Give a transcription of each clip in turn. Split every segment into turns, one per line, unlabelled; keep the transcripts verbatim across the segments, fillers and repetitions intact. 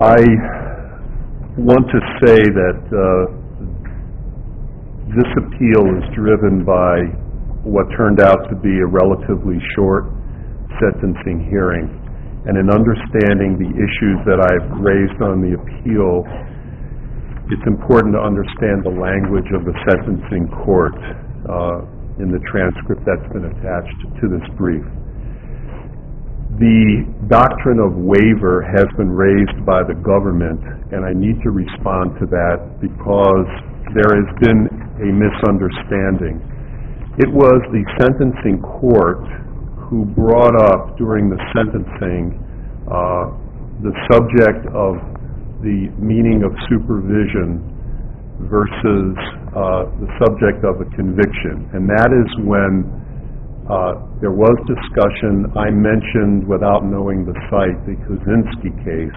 I want to say that uh, this appeal is driven by what turned out to be a relatively short sentencing hearing. And in understanding the issues that I've raised on the appeal, it's important to understand the language of the sentencing court uh, in the transcript that's been attached to this brief. The doctrine of waiver has been raised by the government, and I need to respond to that because there has been a misunderstanding. It was the sentencing court who brought up during the sentencing uh, the subject of the meaning of supervision versus uh, the subject of a conviction. And that is when uh, there was discussion. I mentioned, without knowing the site, the Kaczynski case.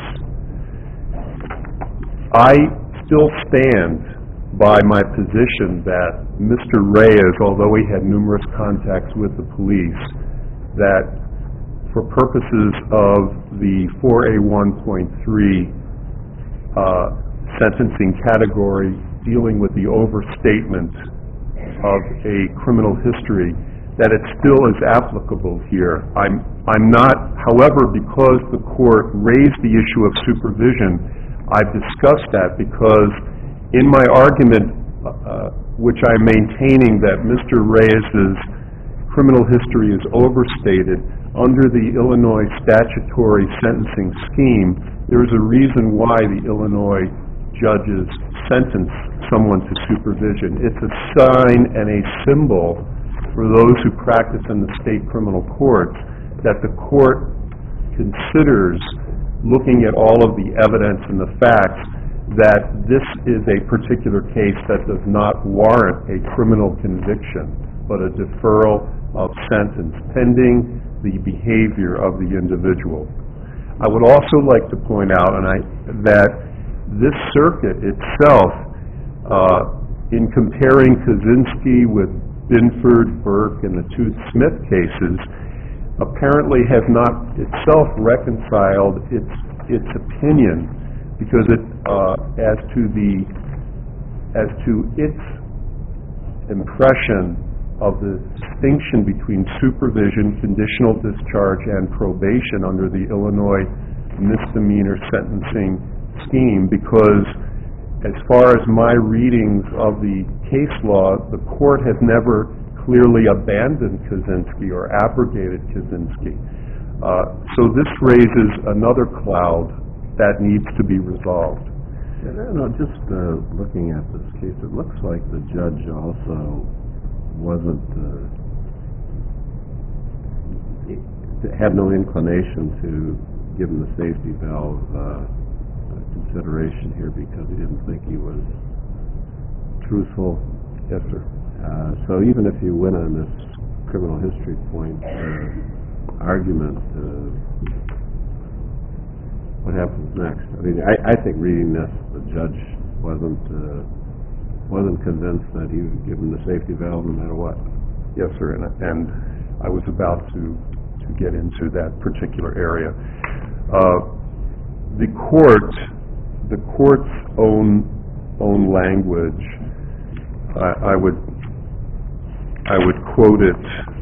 I still stand by my position that Mister Reyes, although he had numerous contacts with the police, that for purposes of the four A one point three uh, sentencing category dealing with the overstatement of a criminal history, that it still is applicable here. I'm, I'm not, however, because the court raised the issue of supervision, I've discussed that because in my argument, uh, which I'm maintaining that Mister Reyes's criminal history is overstated, under the Illinois statutory sentencing scheme, there is a reason why the Illinois judges sentence someone to supervision. It's a sign and a symbol for those who practice in the state criminal courts that the court considers, looking at all of the evidence and the facts, that this is a particular case that does not warrant a criminal conviction, but a deferral of sentence pending the behavior of the individual. I would also like to point out and I, that this circuit itself, uh, in comparing Kaczynski with Binford, Burke, and the two Smith cases, apparently has not itself reconciled its its opinion, because it uh, as to the as to its impression of the distinction between supervision, conditional discharge, and probation under the Illinois misdemeanor sentencing scheme, because as far as my readings of the case law, the court has never clearly abandoned Kaczynski or abrogated Kaczynski. Uh, so this raises another cloud that needs to be resolved.
Yeah, no, just uh, looking at this case, it looks like the judge also wasn't, uh, had no inclination to give him the safety valve uh, consideration here because he didn't think he was truthful.
Yes, sir.
Uh, so even if you win on this criminal history point uh, argument, uh, what happens next? I mean, I, I think reading this, the judge wasn't uh, wasn't convinced that he would give him the safety valve no matter what.
Yes, sir, and, and I was about to, to get into that particular area. Uh, the court, the court's own own language, I, I would I would quote it.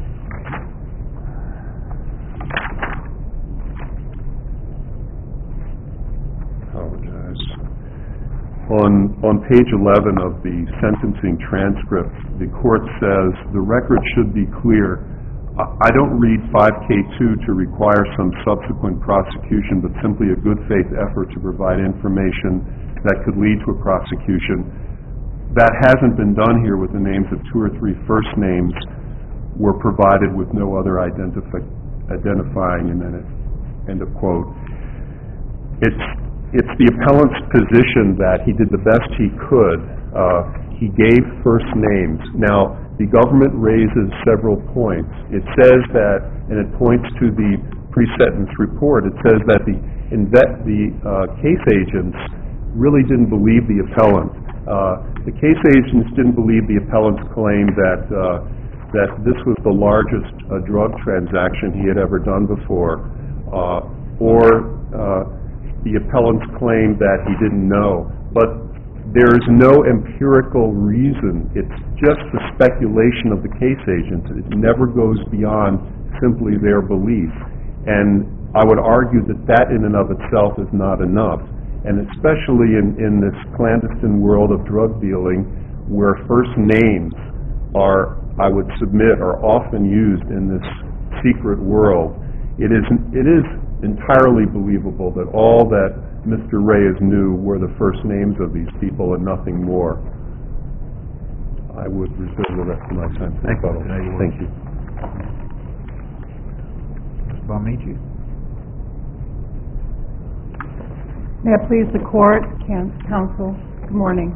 Apologize. On on page eleven of the sentencing transcript, the court says the record should be clear. I don't read five K two to require some subsequent prosecution, but simply a good faith effort to provide information that could lead to a prosecution. That hasn't been done here, with the names of two or three first names were provided with no other identifi identifying, and then it, end of quote. It's, it's the appellant's position that he did the best he could. Uh, he gave first names. Now, the government raises several points. It says that, and it points to the pre-sentence report, it says that the, the uh, case agents really didn't believe the appellant. Uh, the case agents didn't believe the appellant's claim that uh, that this was the largest uh, drug transaction he had ever done before, uh, or uh, the appellant's claim that he didn't know. But there is no empirical reason. It's just the speculation of the case agents. It never goes beyond simply their belief. And I would argue that that in and of itself is not enough. And especially in, in this clandestine world of drug dealing, where first names are, I would submit, are often used in this secret world, it is, it is entirely believable that all that Mister Reyes knew were the first names of these people and nothing more. I would reserve the rest of my time.
Thank you.
Thank you.
Mister Bonamici.
May it please the Court, Counsel, good morning.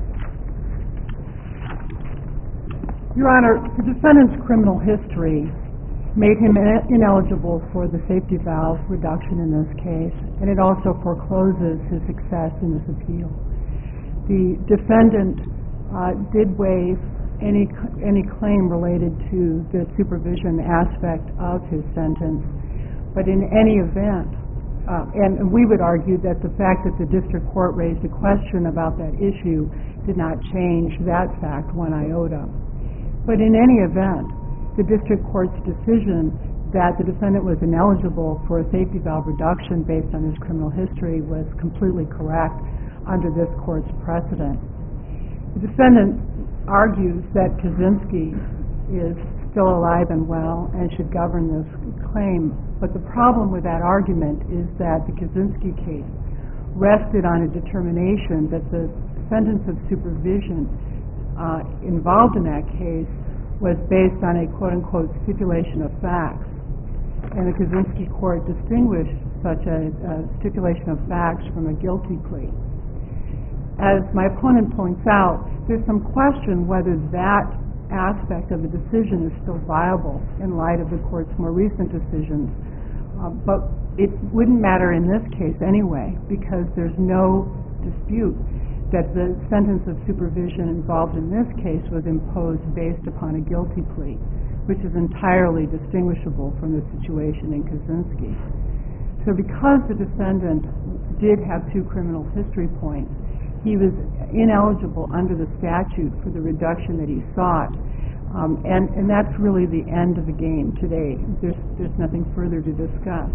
Your Honor, the defendant's criminal history made him ineligible for the safety valve reduction in this case, and it also forecloses his success in this appeal. The defendant uh, did waive any any claim related to the supervision aspect of his sentence, but in any event, uh, and we would argue that the fact that the district court raised a question about that issue did not change that fact one iota. But in any event, the district court's decision that the defendant was ineligible for a safety valve reduction based on his criminal history was completely correct under this court's precedent. The defendant argues that Kaczynski is still alive and well and should govern this claim, but the problem with that argument is that the Kaczynski case rested on a determination that the sentence of supervision uh, involved in that case was based on a quote-unquote stipulation of facts. And the Kaczynski court distinguished such a, a stipulation of facts from a guilty plea. As my opponent points out, there's some question whether that aspect of the decision is still viable in light of the court's more recent decisions. Uh, but it wouldn't matter in this case anyway, because there's no dispute that the sentence of supervision involved in this case was imposed based upon a guilty plea, which is entirely distinguishable from the situation in Kaczynski. So because the defendant did have two criminal history points, he was ineligible under the statute for the reduction that he sought. Um, and, and that's really the end of the game today. There's, there's nothing further to discuss.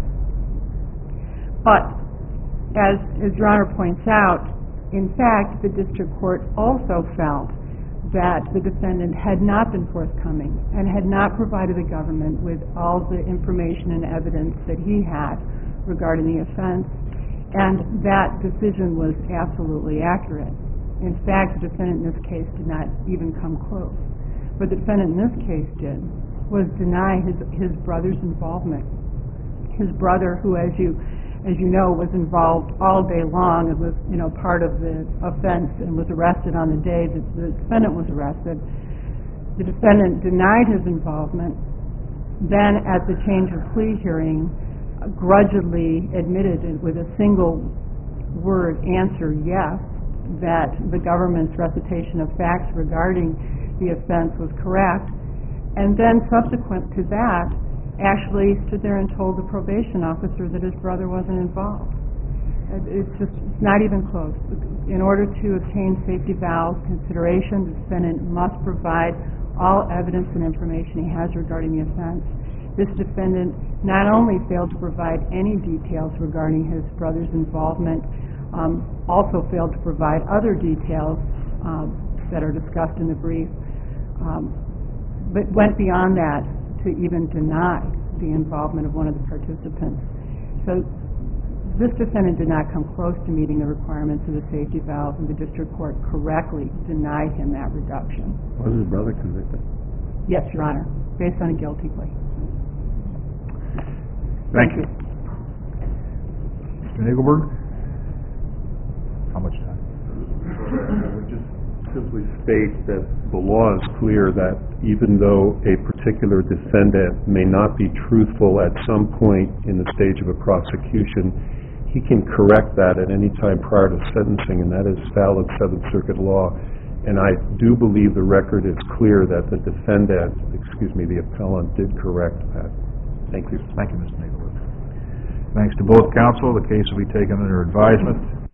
But as, as Your Honor points out, in fact, the district court also felt that the defendant had not been forthcoming and had not provided the government with all the information and evidence that he had regarding the offense, and that decision was absolutely accurate. In fact, the defendant in this case did not even come close. What the defendant in this case did was deny his, his brother's involvement. His brother, who, as you as you know, was involved all day long and was, you know, part of the offense and was arrested on the day that the defendant was arrested. The defendant denied his involvement. Then at the change of plea hearing, grudgingly admitted with a single word answer, yes, that the government's recitation of facts regarding the offense was correct. And then subsequent to that, actually stood there and told the probation officer that his brother wasn't involved. It's just it's not even close. In order to obtain safety valve consideration, the defendant must provide all evidence and information he has regarding the offense. This defendant not only failed to provide any details regarding his brother's involvement, um, also failed to provide other details um, that are discussed in the brief, um, but went beyond that to even deny the involvement of one of the participants. So this defendant did not come close to meeting the requirements of the safety valve, and the district court correctly denied him that reduction.
Was his brother convicted?
Yes, Your Honor, based on a guilty plea.
Thank, Thank you. Mister Nagelberg? How much time?
I would just simply state that the law is clear that even though a particular defendant may not be truthful at some point in the stage of a prosecution, he can correct that at any time prior to sentencing, and that is valid Seventh Circuit law. And I do believe the record is clear that the defendant, excuse me, the appellant, did correct that. Thank you.
Thank you, Mister Nagelberg. Thanks to both counsel. The case will be taken under advisement.